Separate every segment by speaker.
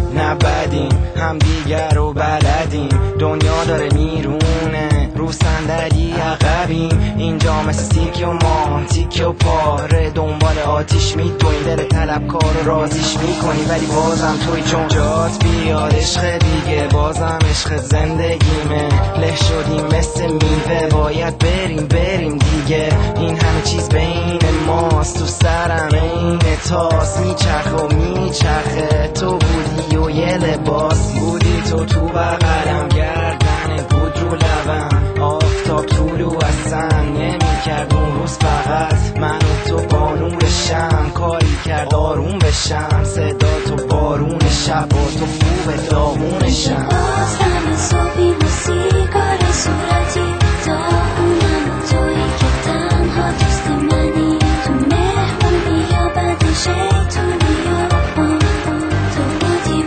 Speaker 1: نبدیم هم دیگر رو بلدیم. دنیا داره میرونه رو صندلی عقبیم. اینجا مثل سیک و مان تیک و پاره دنبال آتیش میدویم. دل طلبکار رو رازیش میکنی ولی بازم توی چون جات بیاد عشق دیگه. بازم عشق زندگیمه له شدیم مثل میوه. باید بریم دیگه. این همه چیز بین ماست تو سرم این تاس میچرخ و میچرخه. تو بودی و یه لباس بودی تو بغلم. گردنت بود رو لبم آفتاب طولو اصلا نمیکرد اون روز. فقط من و تو با نور شم کاری کرد آروم بشم. صدا تو بارون شب و تو خوب دامون شم.
Speaker 2: بازم صبحی موسیقار صورتی تا اونم تویی که تنها دوست منی. تو مهمونی یا بد شیطونی یا تو بودی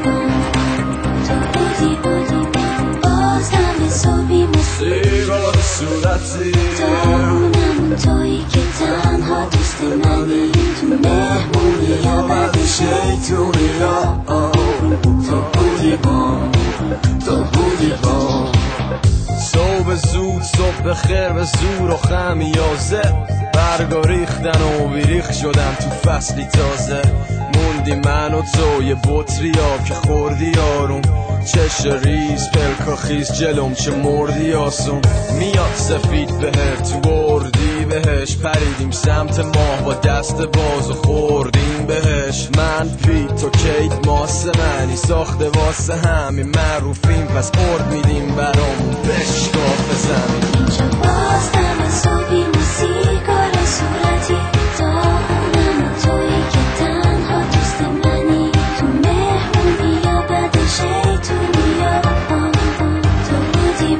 Speaker 2: بازم صبحی موسیقار صورتی تا اونم تویی که تنها دوست منی. تو مهمونی یا بد شیطونی یا تو بودی
Speaker 3: صبح زود صبح خیر به زور و خمیازه. برگا ریختن و بیریخ شدم تو فصلی تازه. موندی من و تو یه بطری آب که خوردی آروم. چش ریز پلکا خیز جلوم چه مردی آسون. میاد سفید بهر تو بردی بهش. پریدیم سمت ماه با دست باز و خوردیم بهش. من پی تو کیت ماسه منی ساخته واسه همین معروفیم. پس ارد میدیم برامون بشکاف زمین.
Speaker 2: اینجا بازم صبحی موسیقار صورتی تا اونم تویی که تنها دوست منی. تو مهمونی یا بد شیطونی یا تو بودی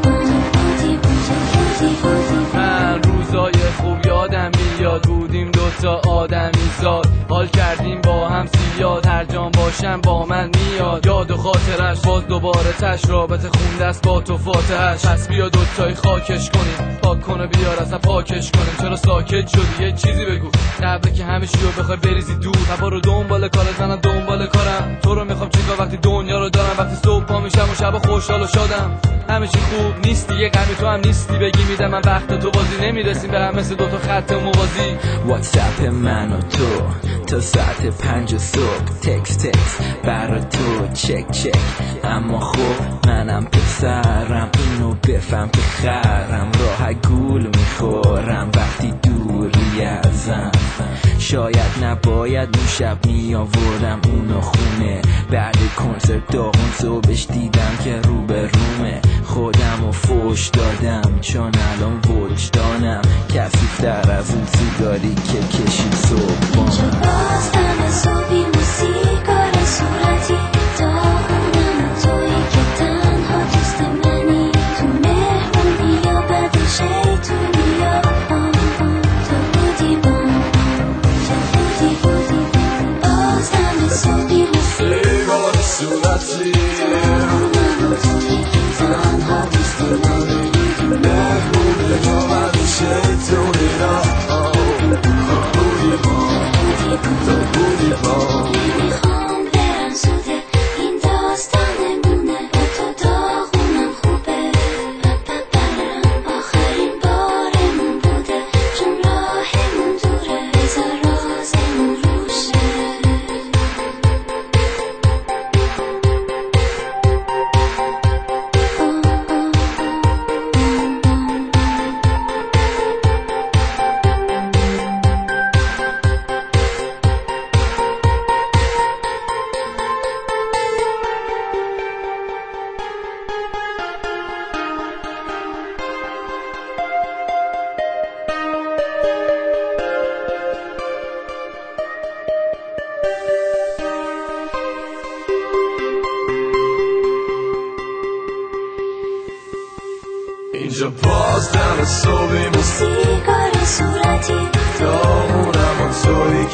Speaker 4: من روزای خوب یادم میاد. بودیم دوتا آدمی زاد حال کردیم با هم زیاد. هر جان باشم با من میاد یاد و خاطرش. باز دوباره تش رابطه خونده است با تو فاتحش. پس بیا دوتایی خاکش کنیم پاک کنه بیار اصلا پاکش کنیم. چرا ساکت شدی یه چیزی بگو قبل که همه چی رو بخوای بریزی دور. هوا رو دنبال کارت منم دنبال کارم. تو رو میخوام چیکار وقتی دنیا رو دارم. وقتی صبح پا میشم و شب خوشحال و شادم. همه چی خوب نیستی یه غمی تو هم نیستی. بگی میدم من وقت تو بازی نمیرسیم به هم مثل دوتا خط موازی.
Speaker 1: واتساپ من و تو تا ساعت 5 صبح تکس برا تو چک. اما خب منم پسرم اینو بفهم که خرم. راه گول میخورم وقتی دوری ازم. شاید نباید اون شب میآوردم اونو خونه. بعد کنسرت داغون صبحش دیدم که رو به رومه. خودم رو فوش دادم چون الان وجدانم کثیف‌تر از اون سیگاری که کشید صبحانم.
Speaker 2: اینجا بازم صبحی موسیقار صورتی تا اونم تویی که تنها دوست منی. تو مهمونی یا بد شیطونی یا تو بودی بازم صبحی
Speaker 3: موسیقار صورتی
Speaker 2: تا اونم تویی که تنها دوست منی. تو مهمونی یا بد شیطونی یا نمیخوام برم زوده این داستانمونه. با تو داغونم خوبه آخرین بارمون بوده چون راهمون دوره. بذار رازمون روشه.
Speaker 3: اینجا باز دم صبحی
Speaker 2: موسیقار صورتی
Speaker 3: دامونم و تویی